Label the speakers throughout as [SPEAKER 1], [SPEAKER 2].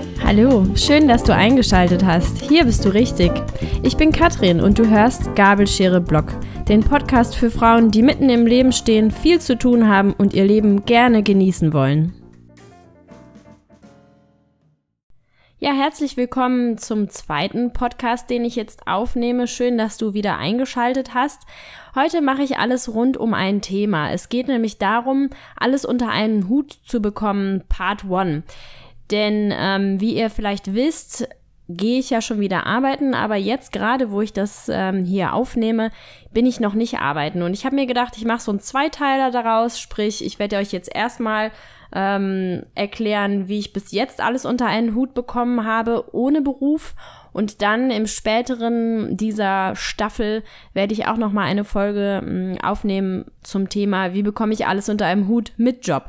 [SPEAKER 1] Hallo, schön, dass du eingeschaltet hast. Hier bist du richtig. Ich bin Katrin und du hörst Gabelschere Blog, den Podcast für Frauen, die mitten im Leben stehen, viel zu tun haben und ihr Leben gerne genießen wollen. Ja, herzlich willkommen zum zweiten Podcast, den ich jetzt aufnehme. Schön, dass du wieder eingeschaltet hast. Heute mache ich alles rund um ein Thema. Es geht nämlich darum, alles unter einen Hut zu bekommen, Part 1. Denn wie ihr vielleicht wisst, gehe ich ja schon wieder arbeiten, aber jetzt gerade, wo ich das hier aufnehme, bin ich noch nicht arbeiten. Und ich habe mir gedacht, ich mache so einen Zweiteiler daraus, sprich, ich werde euch jetzt erstmal erklären, wie ich bis jetzt alles unter einen Hut bekommen habe, ohne Beruf. Und dann im späteren dieser Staffel werde ich auch nochmal eine Folge aufnehmen zum Thema, wie bekomme ich alles unter einem Hut mit Job.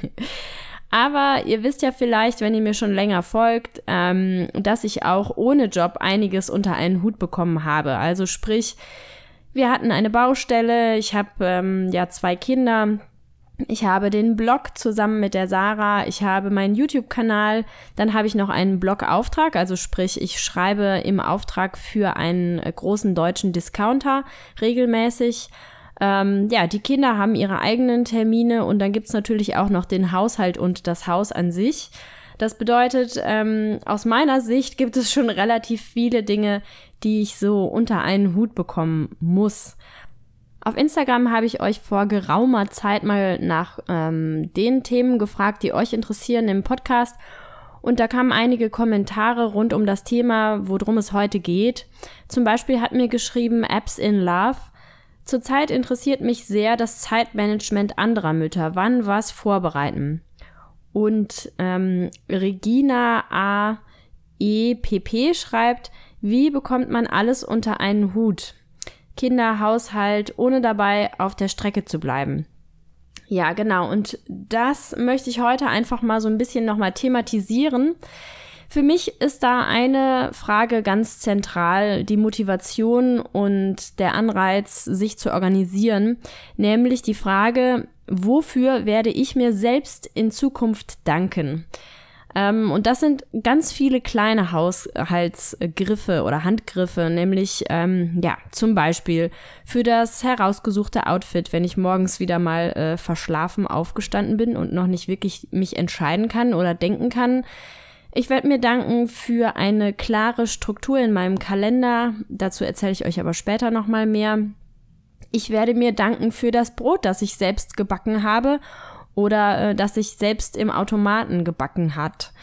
[SPEAKER 1] Aber ihr wisst ja vielleicht, wenn ihr mir schon länger folgt, dass ich auch ohne Job einiges unter einen Hut bekommen habe. Also sprich, wir hatten eine Baustelle, ich habe 2 Kinder, ich habe den Blog zusammen mit der Sarah, ich habe meinen YouTube-Kanal, dann habe ich noch einen Blogauftrag, also sprich, ich schreibe im Auftrag für einen großen deutschen Discounter regelmäßig. Die Kinder haben ihre eigenen Termine und dann gibt's natürlich auch noch den Haushalt und das Haus an sich. Das bedeutet, aus meiner Sicht gibt es schon relativ viele Dinge, die ich so unter einen Hut bekommen muss. Auf Instagram habe ich euch vor geraumer Zeit mal nach den Themen gefragt, die euch interessieren im Podcast. Und da kamen einige Kommentare rund um das Thema, worum es heute geht. Zum Beispiel hat mir geschrieben Apps in Love. Zurzeit interessiert mich sehr das Zeitmanagement anderer Mütter. Wann was vorbereiten? Und Regina A.E.P.P. schreibt, wie bekommt man alles unter einen Hut? Kinder, Haushalt, ohne dabei auf der Strecke zu bleiben. Ja, genau. Und das möchte ich heute einfach mal so ein bisschen nochmal thematisieren. Für mich ist da eine Frage ganz zentral, die Motivation und der Anreiz, sich zu organisieren, nämlich die Frage, wofür werde ich mir selbst in Zukunft danken? Und das sind ganz viele kleine Haushaltsgriffe oder Handgriffe, nämlich zum Beispiel für das herausgesuchte Outfit, wenn ich morgens wieder mal verschlafen aufgestanden bin und noch nicht wirklich mich entscheiden kann oder denken kann. Ich werde mir danken für eine klare Struktur in meinem Kalender, dazu erzähle ich euch aber später nochmal mehr. Ich werde mir danken für das Brot, das ich selbst gebacken habe oder das sich selbst im Automaten gebacken hat.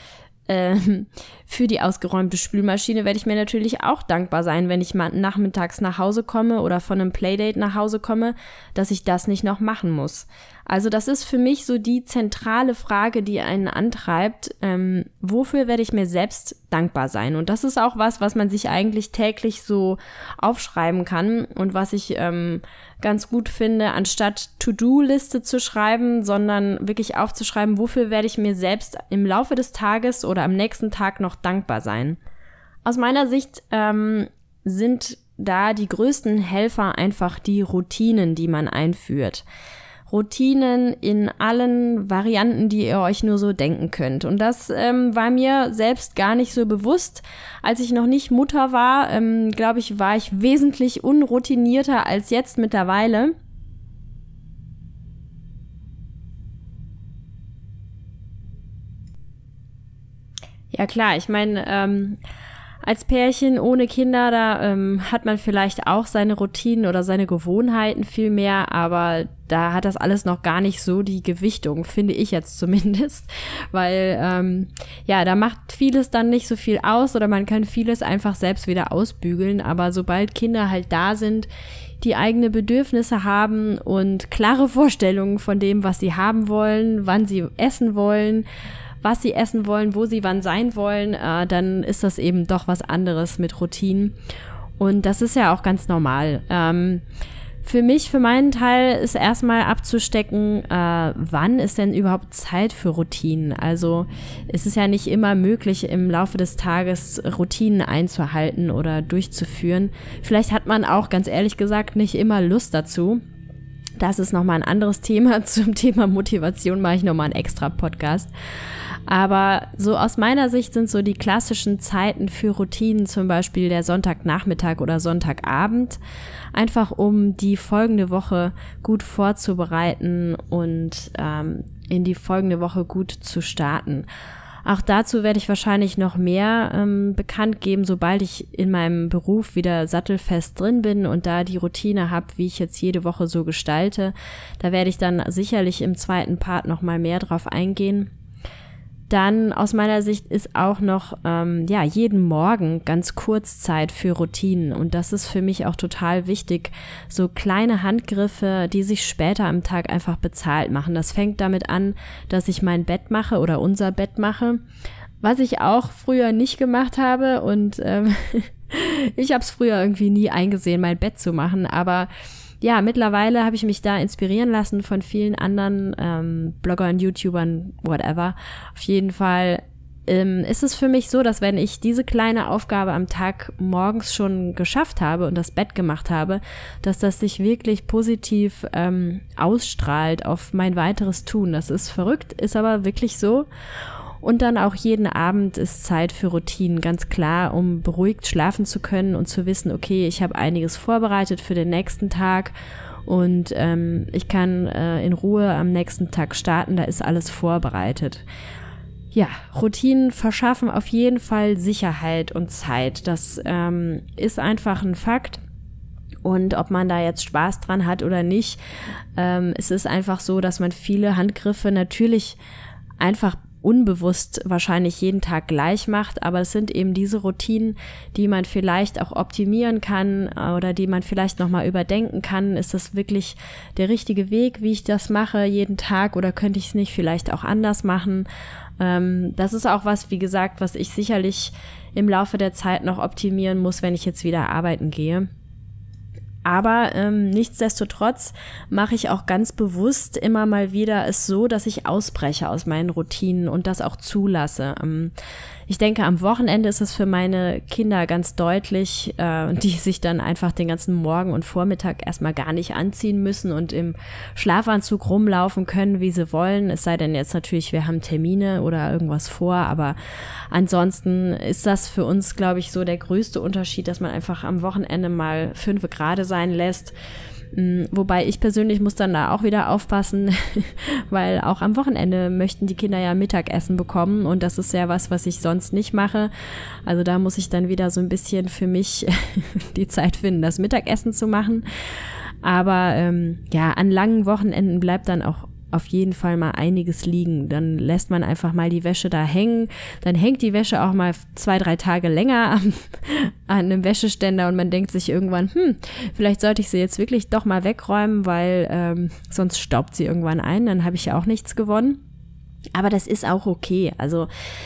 [SPEAKER 1] Für die ausgeräumte Spülmaschine werde ich mir natürlich auch dankbar sein, wenn ich mal nachmittags nach Hause komme oder von einem Playdate nach Hause komme, dass ich das nicht noch machen muss. Also das ist für mich so die zentrale Frage, die einen antreibt, wofür werde ich mir selbst dankbar sein? Und das ist auch was man sich eigentlich täglich so aufschreiben kann und was ich ganz gut finde, anstatt To-Do-Liste zu schreiben, sondern wirklich aufzuschreiben, wofür werde ich mir selbst im Laufe des Tages oder am nächsten Tag noch dankbar sein. Aus meiner Sicht sind da die größten Helfer einfach die Routinen, die man einführt. Routinen in allen Varianten, die ihr euch nur so denken könnt. Und das war mir selbst gar nicht so bewusst. Als ich noch nicht Mutter war, glaube ich, war ich wesentlich unroutinierter als jetzt mittlerweile. Ja klar, ich meine, als Pärchen ohne Kinder, da hat man vielleicht auch seine Routinen oder seine Gewohnheiten viel mehr, aber da hat das alles noch gar nicht so die Gewichtung, finde ich jetzt zumindest, weil da macht vieles dann nicht so viel aus oder man kann vieles einfach selbst wieder ausbügeln, aber sobald Kinder halt da sind, die eigene Bedürfnisse haben und klare Vorstellungen von dem, was sie haben wollen, wann sie essen wollen, was sie essen wollen, wo sie wann sein wollen, dann ist das eben doch was anderes mit Routinen. Und das ist ja auch ganz normal. Für mich, für meinen Teil, ist erstmal abzustecken, wann ist denn überhaupt Zeit für Routinen? Also es ist ja nicht immer möglich, im Laufe des Tages Routinen einzuhalten oder durchzuführen. Vielleicht hat man auch, ganz ehrlich gesagt, nicht immer Lust dazu. Das ist nochmal ein anderes Thema. Zum Thema Motivation mache ich nochmal einen extra Podcast. Aber so aus meiner Sicht sind so die klassischen Zeiten für Routinen, zum Beispiel der Sonntagnachmittag oder Sonntagabend, einfach um die folgende Woche gut vorzubereiten und in die folgende Woche gut zu starten. Auch dazu werde ich wahrscheinlich noch mehr bekannt geben, sobald ich in meinem Beruf wieder sattelfest drin bin und da die Routine habe, wie ich jetzt jede Woche so gestalte. Da werde ich dann sicherlich im zweiten Part noch mal mehr drauf eingehen. Dann aus meiner Sicht ist auch noch jeden Morgen ganz kurz Zeit für Routinen und das ist für mich auch total wichtig. So kleine Handgriffe, die sich später am Tag einfach bezahlt machen. Das fängt damit an, dass ich mein Bett mache oder unser Bett mache, was ich auch früher nicht gemacht habe und ich habe es früher irgendwie nie eingesehen, mein Bett zu machen, aber ja, mittlerweile habe ich mich da inspirieren lassen von vielen anderen Bloggern, YouTubern, whatever. Auf jeden Fall ist es für mich so, dass wenn ich diese kleine Aufgabe am Tag morgens schon geschafft habe und das Bett gemacht habe, dass das sich wirklich positiv ausstrahlt auf mein weiteres Tun. Das ist verrückt, ist aber wirklich so. Und dann auch jeden Abend ist Zeit für Routinen, ganz klar, um beruhigt schlafen zu können und zu wissen, okay, ich habe einiges vorbereitet für den nächsten Tag und ich kann in Ruhe am nächsten Tag starten, da ist alles vorbereitet. Ja, Routinen verschaffen auf jeden Fall Sicherheit und Zeit, das ist einfach ein Fakt. Und ob man da jetzt Spaß dran hat oder nicht, es ist einfach so, dass man viele Handgriffe natürlich einfach unbewusst wahrscheinlich jeden Tag gleich macht, aber es sind eben diese Routinen, die man vielleicht auch optimieren kann oder die man vielleicht nochmal überdenken kann. Ist das wirklich der richtige Weg, wie ich das mache jeden Tag oder könnte ich es nicht vielleicht auch anders machen? Das ist auch was, wie gesagt, was ich sicherlich im Laufe der Zeit noch optimieren muss, wenn ich jetzt wieder arbeiten gehe. Aber nichtsdestotrotz mache ich auch ganz bewusst immer mal wieder es so, dass ich ausbreche aus meinen Routinen und das auch zulasse. Ich denke, am Wochenende ist es für meine Kinder ganz deutlich, die sich dann einfach den ganzen Morgen und Vormittag erstmal gar nicht anziehen müssen und im Schlafanzug rumlaufen können, wie sie wollen. Es sei denn jetzt natürlich, wir haben Termine oder irgendwas vor, aber ansonsten ist das für uns, glaube ich, so der größte Unterschied, dass man einfach am Wochenende mal 5 Grad sein lässt. Wobei ich persönlich muss dann da auch wieder aufpassen, weil auch am Wochenende möchten die Kinder ja Mittagessen bekommen und das ist ja was ich sonst nicht mache. Also da muss ich dann wieder so ein bisschen für mich die Zeit finden, das Mittagessen zu machen. Aber an langen Wochenenden bleibt dann auch auf jeden Fall mal einiges liegen. Dann lässt man einfach mal die Wäsche da hängen. Dann hängt die Wäsche auch mal 2-3 Tage länger an einem Wäscheständer und man denkt sich irgendwann, vielleicht sollte ich sie jetzt wirklich doch mal wegräumen, weil sonst staubt sie irgendwann ein. Dann habe ich ja auch nichts gewonnen. Aber das ist auch okay. Also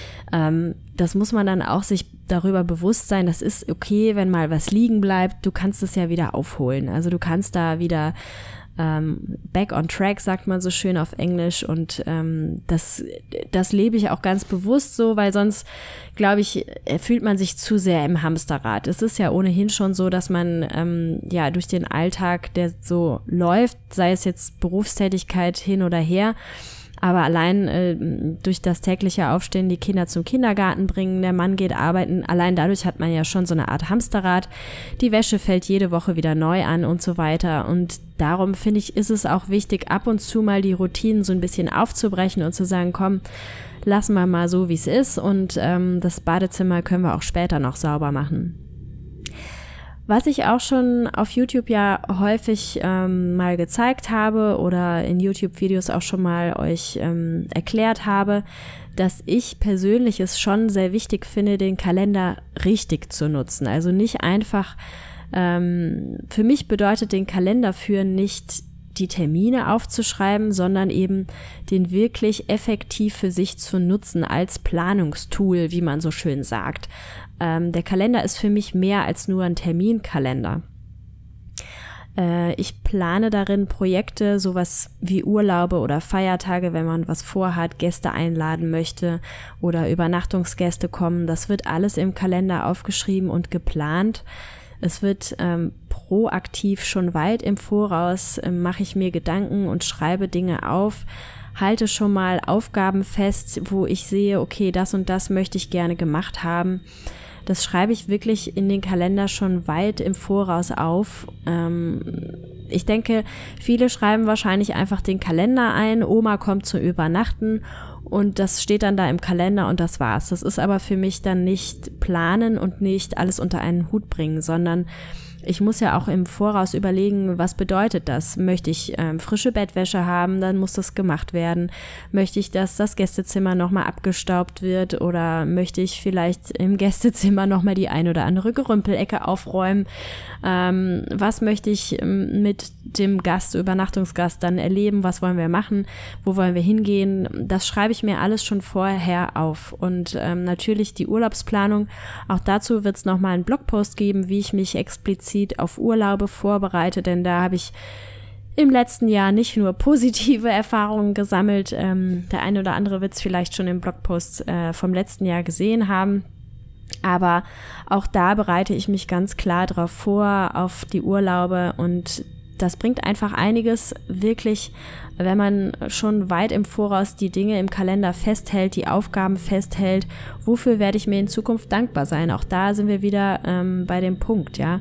[SPEAKER 1] das muss man dann auch sich darüber bewusst sein. Das ist okay, wenn mal was liegen bleibt. Du kannst es ja wieder aufholen. Also du kannst da wieder back on track, sagt man so schön auf Englisch und das lebe ich auch ganz bewusst so, weil sonst, glaube ich, fühlt man sich zu sehr im Hamsterrad. Es ist ja ohnehin schon so, dass man durch den Alltag, der so läuft, sei es jetzt Berufstätigkeit hin oder her, aber allein durch das tägliche Aufstehen die Kinder zum Kindergarten bringen, der Mann geht arbeiten, allein dadurch hat man ja schon so eine Art Hamsterrad. Die Wäsche fällt jede Woche wieder neu an und so weiter. Und darum finde ich, ist es auch wichtig, ab und zu mal die Routinen so ein bisschen aufzubrechen und zu sagen, komm, lassen wir mal so, wie es ist und das Badezimmer können wir auch später noch sauber machen. Was ich auch schon auf YouTube ja häufig mal gezeigt habe oder in YouTube-Videos auch schon mal euch erklärt habe, dass ich persönlich es schon sehr wichtig finde, den Kalender richtig zu nutzen. Also nicht einfach, für mich bedeutet den Kalender führen nicht die Termine aufzuschreiben, sondern eben den wirklich effektiv für sich zu nutzen als Planungstool, wie man so schön sagt. Der Kalender ist für mich mehr als nur ein Terminkalender. Ich plane darin Projekte, sowas wie Urlaube oder Feiertage, wenn man was vorhat, Gäste einladen möchte oder Übernachtungsgäste kommen. Das wird alles im Kalender aufgeschrieben und geplant. Es wird proaktiv schon weit im Voraus, mache ich mir Gedanken und schreibe Dinge auf, halte schon mal Aufgaben fest, wo ich sehe, okay, das und das möchte ich gerne gemacht haben. Das schreibe ich wirklich in den Kalender schon weit im Voraus auf. Ich denke, viele schreiben wahrscheinlich einfach den Kalender ein, Oma kommt zum Übernachten und das steht dann da im Kalender und das war's. Das ist aber für mich dann nicht planen und nicht alles unter einen Hut bringen, sondern ich muss ja auch im Voraus überlegen, was bedeutet das? Möchte ich frische Bettwäsche haben, dann muss das gemacht werden. Möchte ich, dass das Gästezimmer nochmal abgestaubt wird oder möchte ich vielleicht im Gästezimmer nochmal die ein oder andere Gerümpelecke aufräumen? Was möchte ich mit dem Gast, Übernachtungsgast dann erleben? Was wollen wir machen? Wo wollen wir hingehen? Das schreibe ich mir alles schon vorher auf. Und natürlich die Urlaubsplanung, auch dazu wird es nochmal einen Blogpost geben, wie ich mich explizit auf Urlaube vorbereite, denn da habe ich im letzten Jahr nicht nur positive Erfahrungen gesammelt, der eine oder andere wird es vielleicht schon im Blogpost vom letzten Jahr gesehen haben, aber auch da bereite ich mich ganz klar darauf vor, auf die Urlaube und das bringt einfach einiges wirklich, wenn man schon weit im Voraus die Dinge im Kalender festhält, die Aufgaben festhält, wofür werde ich mir in Zukunft dankbar sein? Auch da sind wir wieder bei dem Punkt, ja.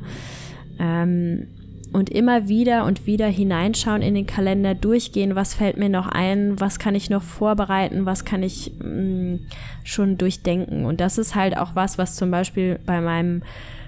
[SPEAKER 1] Und immer wieder und wieder hineinschauen in den Kalender, durchgehen, was fällt mir noch ein, was kann ich noch vorbereiten, was kann ich schon durchdenken. Und das ist halt auch was zum Beispiel bei meinem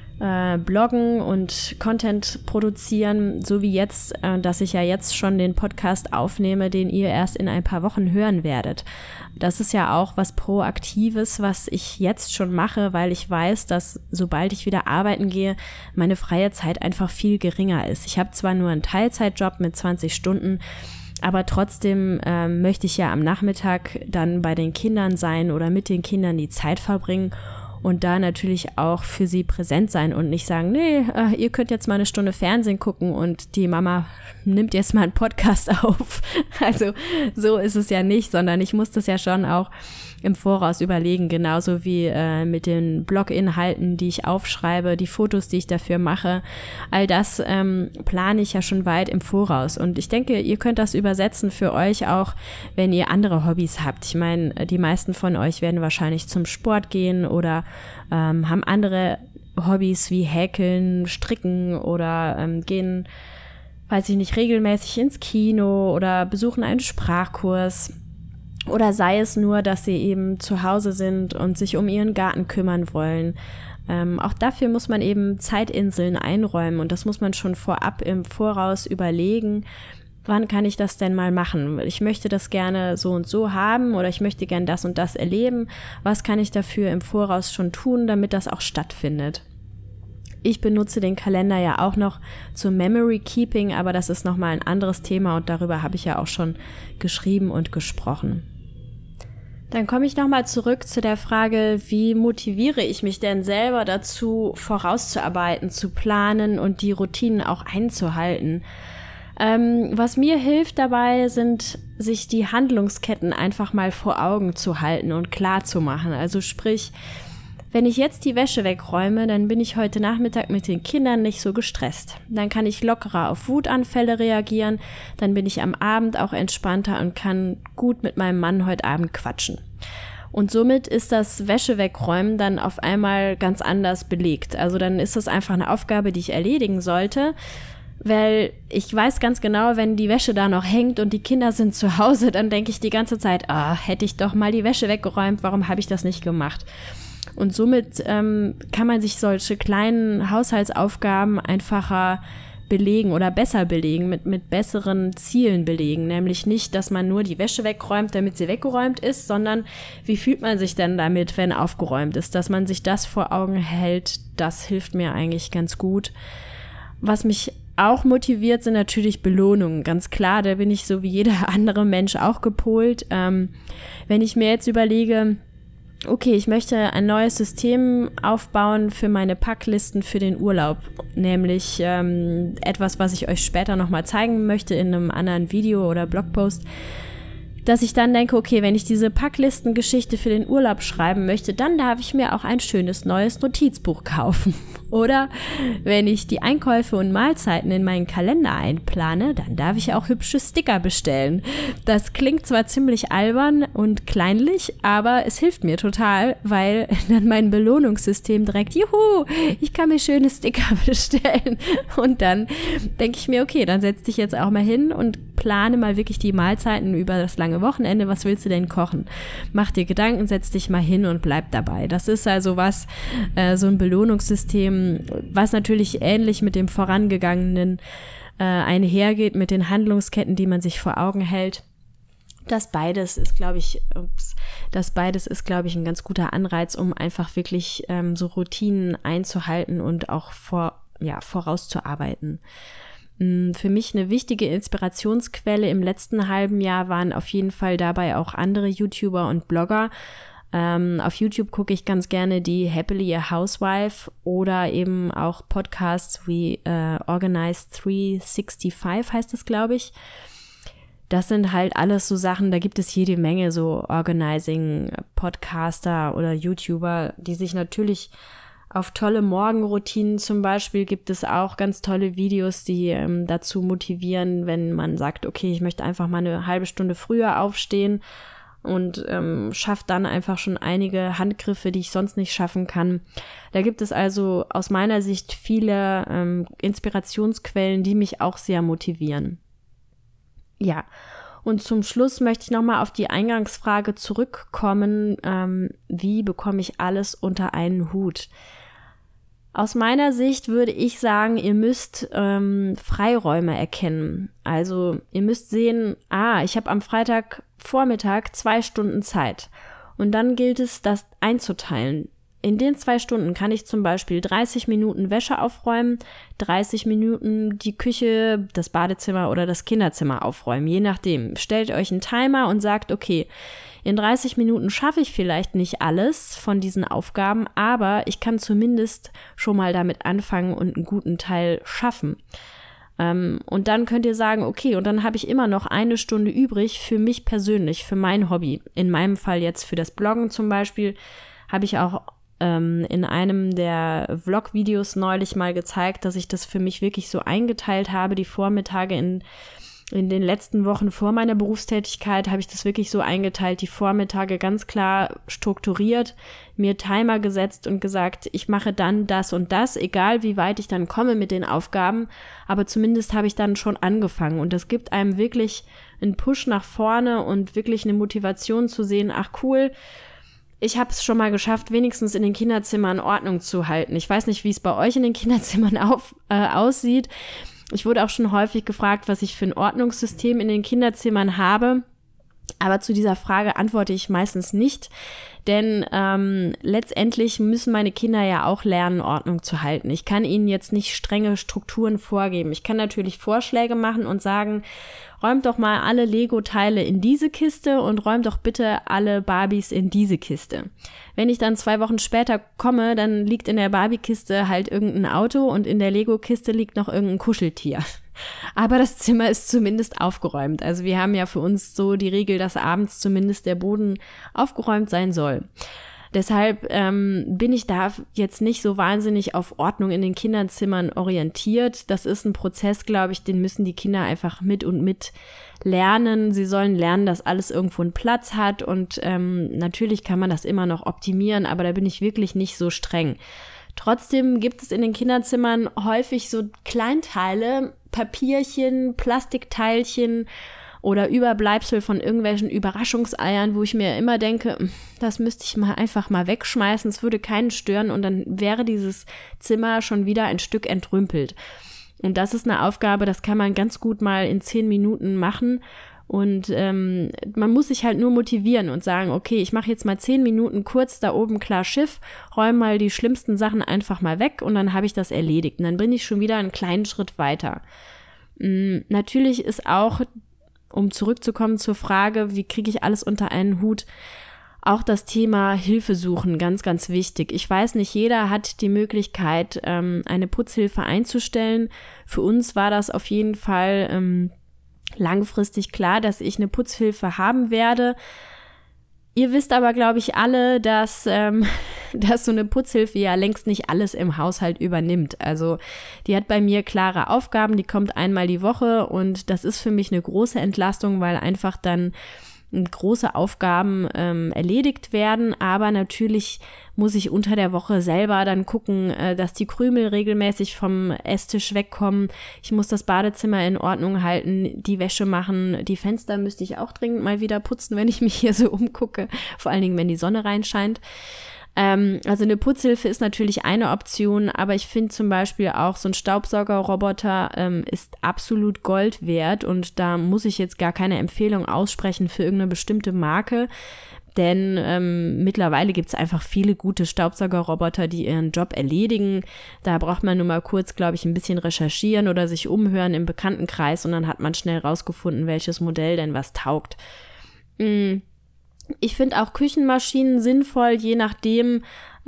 [SPEAKER 1] Bloggen und Content produzieren, so wie jetzt, dass ich ja jetzt schon den Podcast aufnehme, den ihr erst in ein paar Wochen hören werdet. Das ist ja auch was Proaktives, was ich jetzt schon mache, weil ich weiß, dass sobald ich wieder arbeiten gehe, meine freie Zeit einfach viel geringer ist. Ich habe zwar nur einen Teilzeitjob mit 20 Stunden, aber trotzdem möchte ich ja am Nachmittag dann bei den Kindern sein oder mit den Kindern die Zeit verbringen und da natürlich auch für sie präsent sein und nicht sagen, nee, ihr könnt jetzt mal eine Stunde Fernsehen gucken und die Mama nimmt jetzt mal einen Podcast auf. Also so ist es ja nicht, sondern ich muss das ja schon auch im Voraus überlegen, genauso wie mit den Bloginhalten, die ich aufschreibe, die Fotos, die ich dafür mache. All das plane ich ja schon weit im Voraus. Und ich denke, ihr könnt das übersetzen für euch auch, wenn ihr andere Hobbys habt. Ich meine, die meisten von euch werden wahrscheinlich zum Sport gehen oder haben andere Hobbys wie Häkeln, Stricken oder gehen, weiß ich nicht, regelmäßig ins Kino oder besuchen einen Sprachkurs. Oder sei es nur, dass sie eben zu Hause sind und sich um ihren Garten kümmern wollen. Auch dafür muss man eben Zeitinseln einräumen und das muss man schon vorab im Voraus überlegen. Wann kann ich das denn mal machen? Ich möchte das gerne so und so haben oder ich möchte gern das und das erleben. Was kann ich dafür im Voraus schon tun, damit das auch stattfindet? Ich benutze den Kalender ja auch noch zum Memory Keeping, aber das ist nochmal ein anderes Thema und darüber habe ich ja auch schon geschrieben und gesprochen. Dann komme ich nochmal zurück zu der Frage, wie motiviere ich mich denn selber dazu, vorauszuarbeiten, zu planen und die Routinen auch einzuhalten? Was mir hilft dabei, sind, sich die Handlungsketten einfach mal vor Augen zu halten und klar zu machen. Also sprich, wenn ich jetzt die Wäsche wegräume, dann bin ich heute Nachmittag mit den Kindern nicht so gestresst. Dann kann ich lockerer auf Wutanfälle reagieren, dann bin ich am Abend auch entspannter und kann gut mit meinem Mann heute Abend quatschen. Und somit ist das Wäsche wegräumen dann auf einmal ganz anders belegt. Also dann ist das einfach eine Aufgabe, die ich erledigen sollte, weil ich weiß ganz genau, wenn die Wäsche da noch hängt und die Kinder sind zu Hause, dann denke ich die ganze Zeit, hätte ich doch mal die Wäsche weggeräumt, warum habe ich das nicht gemacht? Und somit kann man sich solche kleinen Haushaltsaufgaben einfacher belegen oder besser belegen, mit besseren Zielen belegen. Nämlich nicht, dass man nur die Wäsche wegräumt, damit sie weggeräumt ist, sondern wie fühlt man sich denn damit, wenn aufgeräumt ist? Dass man sich das vor Augen hält, das hilft mir eigentlich ganz gut. Was mich auch motiviert, sind natürlich Belohnungen. Ganz klar, da bin ich so wie jeder andere Mensch auch gepolt. Wenn ich mir jetzt überlege, okay, ich möchte ein neues System aufbauen für meine Packlisten für den Urlaub, nämlich etwas, was ich euch später nochmal zeigen möchte in einem anderen Video oder Blogpost, dass ich dann denke, okay, wenn ich diese Packlistengeschichte für den Urlaub schreiben möchte, dann darf ich mir auch ein schönes neues Notizbuch kaufen. Oder wenn ich die Einkäufe und Mahlzeiten in meinen Kalender einplane, dann darf ich auch hübsche Sticker bestellen. Das klingt zwar ziemlich albern und kleinlich, aber es hilft mir total, weil dann mein Belohnungssystem direkt, juhu, ich kann mir schöne Sticker bestellen. Und dann denke ich mir, okay, dann setz dich jetzt auch mal hin und plane mal wirklich die Mahlzeiten über das lange Wochenende. Was willst du denn kochen? Mach dir Gedanken, setz dich mal hin und bleib dabei. Das ist also was, so ein Belohnungssystem, was natürlich ähnlich mit dem vorangegangenen einhergeht, mit den Handlungsketten, die man sich vor Augen hält. Das beides ist, glaube ich, ein ganz guter Anreiz, um einfach wirklich so Routinen einzuhalten und auch vorauszuarbeiten. Für mich eine wichtige Inspirationsquelle im letzten halben Jahr waren auf jeden Fall dabei auch andere YouTuber und Blogger. Auf YouTube gucke ich ganz gerne die Happily a Housewife oder eben auch Podcasts wie Organized 365 heißt es, glaube ich. Das sind halt alles so Sachen, da gibt es jede Menge so Organizing-Podcaster oder YouTuber, die sich natürlich auf tolle Morgenroutinen zum Beispiel gibt es auch ganz tolle Videos, die dazu motivieren, wenn man sagt, okay, ich möchte einfach mal eine halbe Stunde früher aufstehen und schafft dann einfach schon einige Handgriffe, die ich sonst nicht schaffen kann. Da gibt es also aus meiner Sicht viele Inspirationsquellen, die mich auch sehr motivieren. Ja, und zum Schluss möchte ich nochmal auf die Eingangsfrage zurückkommen, wie bekomme ich alles unter einen Hut? Aus meiner Sicht würde ich sagen, ihr müsst Freiräume erkennen. Also ihr müsst sehen, ich habe am Freitagvormittag 2 Stunden Zeit. Und dann gilt es, das einzuteilen. In den 2 Stunden kann ich zum Beispiel 30 Minuten Wäsche aufräumen, 30 Minuten die Küche, das Badezimmer oder das Kinderzimmer aufräumen, je nachdem. Stellt euch einen Timer und sagt, okay, in 30 Minuten schaffe ich vielleicht nicht alles von diesen Aufgaben, aber ich kann zumindest schon mal damit anfangen und einen guten Teil schaffen. Und dann könnt ihr sagen, okay, und dann habe ich immer noch 1 Stunde übrig für mich persönlich, für mein Hobby. In meinem Fall jetzt für das Bloggen zum Beispiel habe ich auch in einem der Vlog-Videos neulich mal gezeigt, dass ich das für mich wirklich so eingeteilt habe, die Vormittage in den letzten Wochen vor meiner Berufstätigkeit habe ich das wirklich so eingeteilt, die Vormittage ganz klar strukturiert, mir Timer gesetzt und gesagt, ich mache dann das und das, egal wie weit ich dann komme mit den Aufgaben, aber zumindest habe ich dann schon angefangen und das gibt einem wirklich einen Push nach vorne und wirklich eine Motivation zu sehen, ach cool, ich habe es schon mal geschafft, wenigstens in den Kinderzimmern Ordnung zu halten. Ich weiß nicht, wie es bei euch in den Kinderzimmern aussieht. Ich wurde auch schon häufig gefragt, was ich für ein Ordnungssystem in den Kinderzimmern habe. Aber zu dieser Frage antworte ich meistens nicht, denn letztendlich müssen meine Kinder ja auch lernen, Ordnung zu halten. Ich kann ihnen jetzt nicht strenge Strukturen vorgeben. Ich kann natürlich Vorschläge machen und sagen, räumt doch mal alle Lego-Teile in diese Kiste und räumt doch bitte alle Barbies in diese Kiste. Wenn ich dann 2 Wochen später komme, dann liegt in der Barbie-Kiste halt irgendein Auto und in der Lego-Kiste liegt noch irgendein Kuscheltier. Aber das Zimmer ist zumindest aufgeräumt. Also wir haben ja für uns so die Regel, dass abends zumindest der Boden aufgeräumt sein soll. Deshalb bin ich da jetzt nicht so wahnsinnig auf Ordnung in den Kinderzimmern orientiert. Das ist ein Prozess, glaube ich, den müssen die Kinder einfach mit lernen. Sie sollen lernen, dass alles irgendwo einen Platz hat und natürlich kann man das immer noch optimieren, aber da bin ich wirklich nicht so streng. Trotzdem gibt es in den Kinderzimmern häufig so Kleinteile, Papierchen, Plastikteilchen oder Überbleibsel von irgendwelchen Überraschungseiern, wo ich mir immer denke, das müsste ich einfach mal wegschmeißen, es würde keinen stören und dann wäre dieses Zimmer schon wieder ein Stück entrümpelt. Und das ist eine Aufgabe, das kann man ganz gut mal in 10 Minuten machen und man muss sich halt nur motivieren und sagen, okay, ich mache jetzt mal 10 Minuten kurz da oben klar Schiff, räume mal die schlimmsten Sachen einfach mal weg und dann habe ich das erledigt. Und dann bin ich schon wieder einen kleinen Schritt weiter. Natürlich ist auch, um zurückzukommen zur Frage, wie kriege ich alles unter einen Hut, auch das Thema Hilfe suchen, ganz, ganz wichtig. Ich weiß nicht, jeder hat die Möglichkeit, eine Putzhilfe einzustellen. Für uns war das auf jeden Fall langfristig klar, dass ich eine Putzhilfe haben werde. Ihr wisst aber, glaube ich, alle, dass so eine Putzhilfe ja längst nicht alles im Haushalt übernimmt. Also die hat bei mir klare Aufgaben, die kommt einmal die Woche und das ist für mich eine große Entlastung, weil einfach dann große Aufgaben erledigt werden, aber natürlich muss ich unter der Woche selber dann gucken, dass die Krümel regelmäßig vom Esstisch wegkommen. Ich muss das Badezimmer in Ordnung halten, die Wäsche machen, die Fenster müsste ich auch dringend mal wieder putzen, wenn ich mich hier so umgucke, vor allen Dingen, wenn die Sonne reinscheint. Also eine Putzhilfe ist natürlich eine Option, aber ich finde zum Beispiel auch so ein Staubsaugerroboter ist absolut Gold wert und da muss ich jetzt gar keine Empfehlung aussprechen für irgendeine bestimmte Marke, denn mittlerweile gibt es einfach viele gute Staubsaugerroboter, die ihren Job erledigen. Da braucht man nur mal kurz, glaube ich, ein bisschen recherchieren oder sich umhören im Bekanntenkreis und dann hat man schnell rausgefunden, welches Modell denn was taugt. Ich finde auch Küchenmaschinen sinnvoll, je nachdem,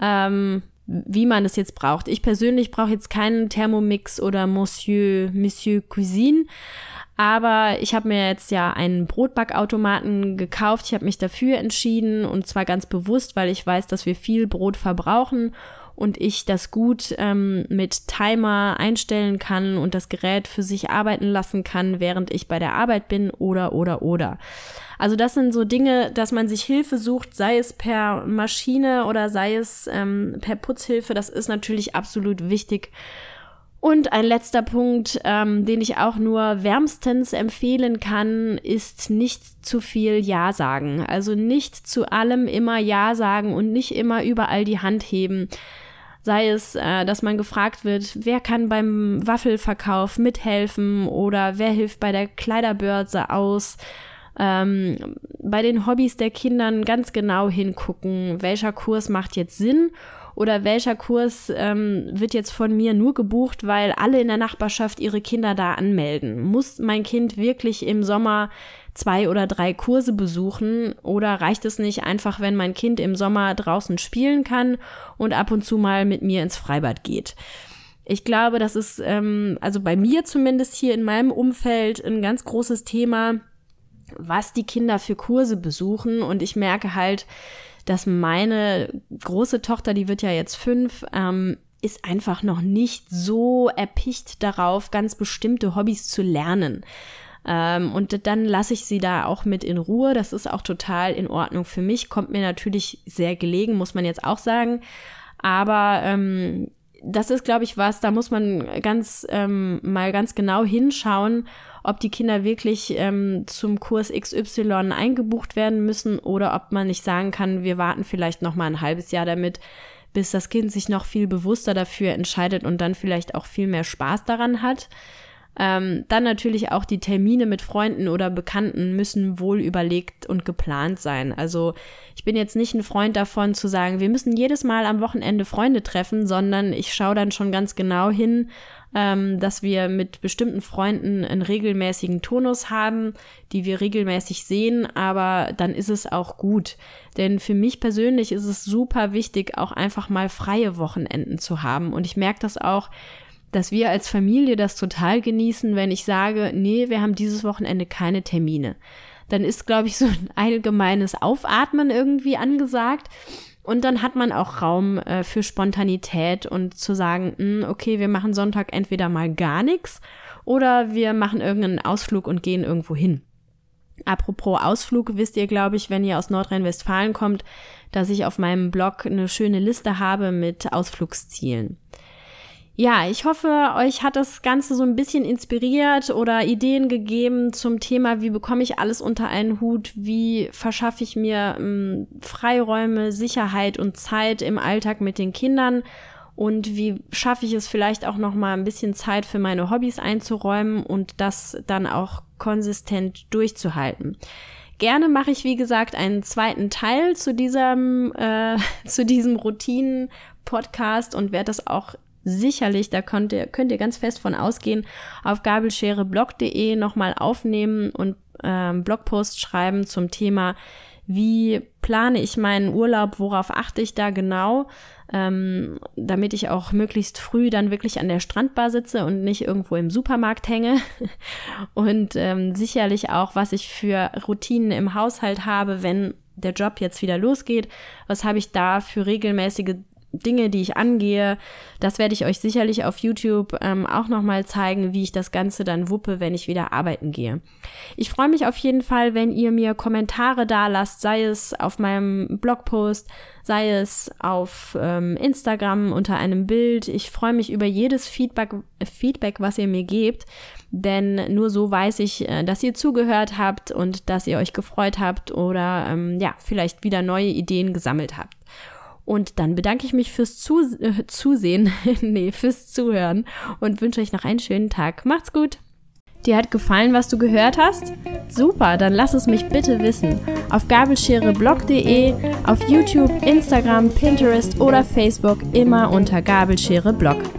[SPEAKER 1] wie man es jetzt braucht. Ich persönlich brauche jetzt keinen Thermomix oder Monsieur Cuisine, aber ich habe mir jetzt ja einen Brotbackautomaten gekauft. Ich habe mich dafür entschieden und zwar ganz bewusst, weil ich weiß, dass wir viel Brot verbrauchen und ich das gut mit Timer einstellen kann und das Gerät für sich arbeiten lassen kann, während ich bei der Arbeit bin oder. Also das sind so Dinge, dass man sich Hilfe sucht, sei es per Maschine oder sei es per Putzhilfe, das ist natürlich absolut wichtig. Und ein letzter Punkt, den ich auch nur wärmstens empfehlen kann, ist nicht zu viel Ja sagen. Also nicht zu allem immer Ja sagen und nicht immer überall die Hand heben. Sei es, dass man gefragt wird, wer kann beim Waffelverkauf mithelfen oder wer hilft bei der Kleiderbörse aus. Bei den Hobbys der Kindern ganz genau hingucken, welcher Kurs macht jetzt Sinn oder welcher Kurs wird jetzt von mir nur gebucht, weil alle in der Nachbarschaft ihre Kinder da anmelden. Muss mein Kind wirklich im Sommer 2 oder 3 Kurse besuchen oder reicht es nicht einfach, wenn mein Kind im Sommer draußen spielen kann und ab und zu mal mit mir ins Freibad geht? Ich glaube, das ist also bei mir zumindest hier in meinem Umfeld ein ganz großes Thema, was die Kinder für Kurse besuchen und ich merke halt, dass meine große Tochter, die wird ja jetzt 5, ist einfach noch nicht so erpicht darauf, ganz bestimmte Hobbys zu lernen. Und dann lasse ich sie da auch mit in Ruhe. Das ist auch total in Ordnung für mich. Kommt mir natürlich sehr gelegen, muss man jetzt auch sagen. Aber das ist, glaube ich, was, da muss man mal ganz genau hinschauen, ob die Kinder wirklich zum Kurs XY eingebucht werden müssen oder ob man nicht sagen kann, wir warten vielleicht noch mal ein halbes Jahr damit, bis das Kind sich noch viel bewusster dafür entscheidet und dann vielleicht auch viel mehr Spaß daran hat. Dann natürlich auch die Termine mit Freunden oder Bekannten müssen wohl überlegt und geplant sein. Also ich bin jetzt nicht ein Freund davon zu sagen, wir müssen jedes Mal am Wochenende Freunde treffen, sondern ich schaue dann schon ganz genau hin, dass wir mit bestimmten Freunden einen regelmäßigen Turnus haben, die wir regelmäßig sehen, aber dann ist es auch gut. Denn für mich persönlich ist es super wichtig, auch einfach mal freie Wochenenden zu haben. Und ich merke das auch, dass wir als Familie das total genießen, wenn ich sage, nee, wir haben dieses Wochenende keine Termine. Dann ist, glaube ich, so ein allgemeines Aufatmen irgendwie angesagt und dann hat man auch Raum für Spontanität und zu sagen, okay, wir machen Sonntag entweder mal gar nichts oder wir machen irgendeinen Ausflug und gehen irgendwo hin. Apropos Ausflug, wisst ihr, glaube ich, wenn ihr aus Nordrhein-Westfalen kommt, dass ich auf meinem Blog eine schöne Liste habe mit Ausflugszielen. Ja, ich hoffe, euch hat das Ganze so ein bisschen inspiriert oder Ideen gegeben zum Thema, wie bekomme ich alles unter einen Hut, wie verschaffe ich mir Freiräume, Sicherheit und Zeit im Alltag mit den Kindern und wie schaffe ich es vielleicht auch noch mal ein bisschen Zeit für meine Hobbys einzuräumen und das dann auch konsistent durchzuhalten. Gerne mache ich, wie gesagt, einen zweiten Teil zu diesem Routinen-Podcast und werde das auch sicherlich, da könnt ihr ganz fest von ausgehen, auf gabelschereblog.de nochmal aufnehmen und Blogpost schreiben zum Thema, wie plane ich meinen Urlaub, worauf achte ich da genau, damit ich auch möglichst früh dann wirklich an der Strandbar sitze und nicht irgendwo im Supermarkt hänge. Und sicherlich auch, was ich für Routinen im Haushalt habe, wenn der Job jetzt wieder losgeht. Was habe ich da für regelmäßige Dinge, die ich angehe? Das werde ich euch sicherlich auf YouTube auch nochmal zeigen, wie ich das Ganze dann wuppe, wenn ich wieder arbeiten gehe. Ich freue mich auf jeden Fall, wenn ihr mir Kommentare da lasst, sei es auf meinem Blogpost, sei es auf Instagram unter einem Bild. Ich freue mich über jedes Feedback, was ihr mir gebt, denn nur so weiß ich, dass ihr zugehört habt und dass ihr euch gefreut habt oder vielleicht wieder neue Ideen gesammelt habt. Und dann bedanke ich mich fürs fürs Zuhören und wünsche euch noch einen schönen Tag. Macht's gut! Dir hat gefallen, was du gehört hast? Super, dann lass es mich bitte wissen. Auf gabelschereblog.de, auf YouTube, Instagram, Pinterest oder Facebook immer unter Gabelschere Blog.